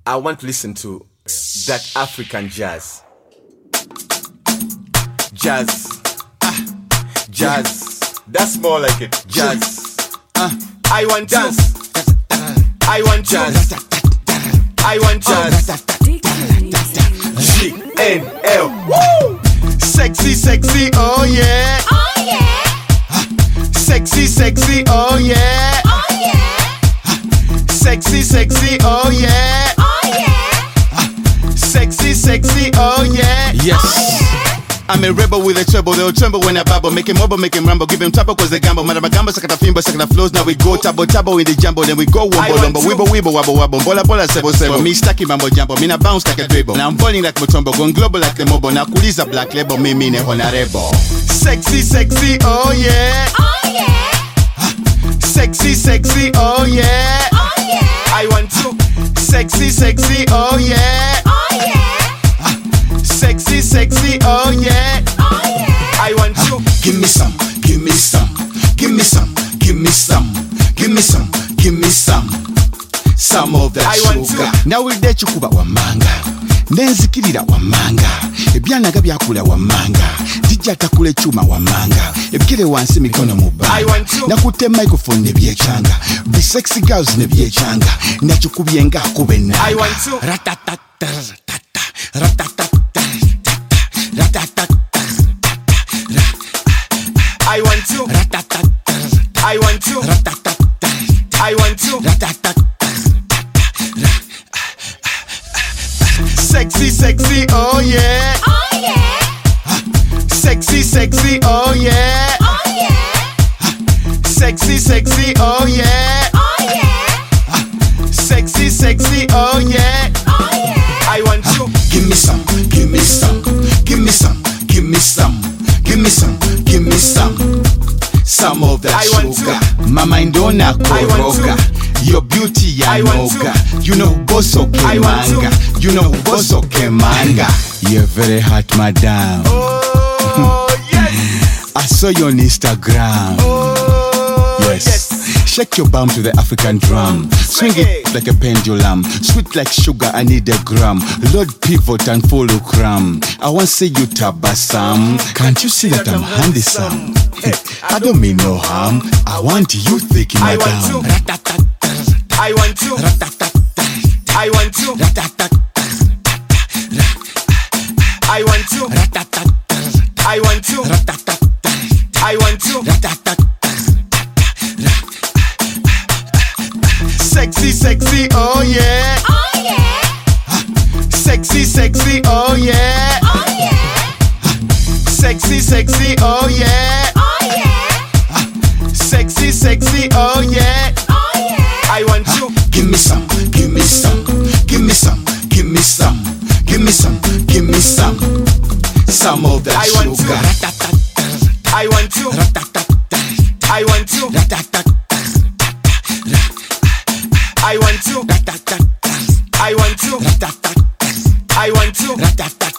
I want to listen to that African jazz. Jazz. Jazz. That's more like it. Jazz. I want jazz. I want jazz. I want jazz. GNL. Woo! Sexy, sexy, oh yeah. Oh yeah. Sexy, sexy, oh yeah. Oh yeah. Sexy, sexy, oh yeah. Oh yeah. Sexy, sexy, oh yeah. Yes. Oh yeah. I'm a rebel with a treble, they'll tremble when I babble. Make him mobile, make him rumble, give him trouble cause they gamble. Madamagambo, sakata fimbo, sakata flows. Now we go tabo tabo in the jumbo, then we go wombo lombo. Weeble, weeble, wabble, wabble, bola, bola, sebo, sebo. Me stacky mambo jumbo, me na bounce like a dribble. Now I'm falling like Mutombo, going global like the mobile. Now kuliza black label, me ne honorable. Sexy, sexy, oh yeah. Oh yeah. Sexy, sexy, oh yeah. Oh yeah. I want to. Sexy, sexy, oh yeah. Oh yeah. Sexy, sexy, oh yeah. Oh yeah. I want you. Give me some, give me some, give me some, give me some, give me some, give me some. Some of that I want sugar. to. Now we'll let you kuba wamanga. Nenzikirira wamanga. Ebyanaga byakula wamanga. Dijja takule chuma wamanga. Ebikire wansi mikono mubanga. I want to. Nakute microphone ne byechanga. Be sexy girls ne byechanga. Nachukubyenga kubenanga. I want to. Ratatata ratatata ratatata. I want to. I want to. I want to. Sexy, sexy, oh yeah. Oh yeah. Sexy, sexy, oh yeah. Oh yeah. Sexy, sexy, oh yeah. Oh yeah. Sexy, sexy, oh yeah. Oh yeah. I want you. Give me some, give me some, give me some, give me some, give me some, give me some. Some of that I want sugar. to. Mama indona koroga. Your beauty I want yanoga. to. You know boso I want to. manga. You know boso manga. You're very hot, madam. Oh yes. I saw you on Instagram. Oh Yes. Shake your bum to the African drum. Swing it like a pendulum. Sweet like sugar, I need a gram. Lord pivot and follow cram. I want to see you tabasam. Can't you see that I'm handsome? Hey, I don't mean no harm. I want you thinking I madam. want to. I want to. I want to. I want to. I want to. I want to. Sexy, sexy, oh yeah. Oh yeah. Sexy, sexy, oh yeah. Oh yeah. Sexy, sexy, oh yeah. Oh yeah. Sexy, sexy, oh yeah. Oh yeah. I want you. Give me some, give me some, give me some, give me some, give me some, give me some. Some of that I want sugar. I want to. I want to. I want to. I want to. I want to.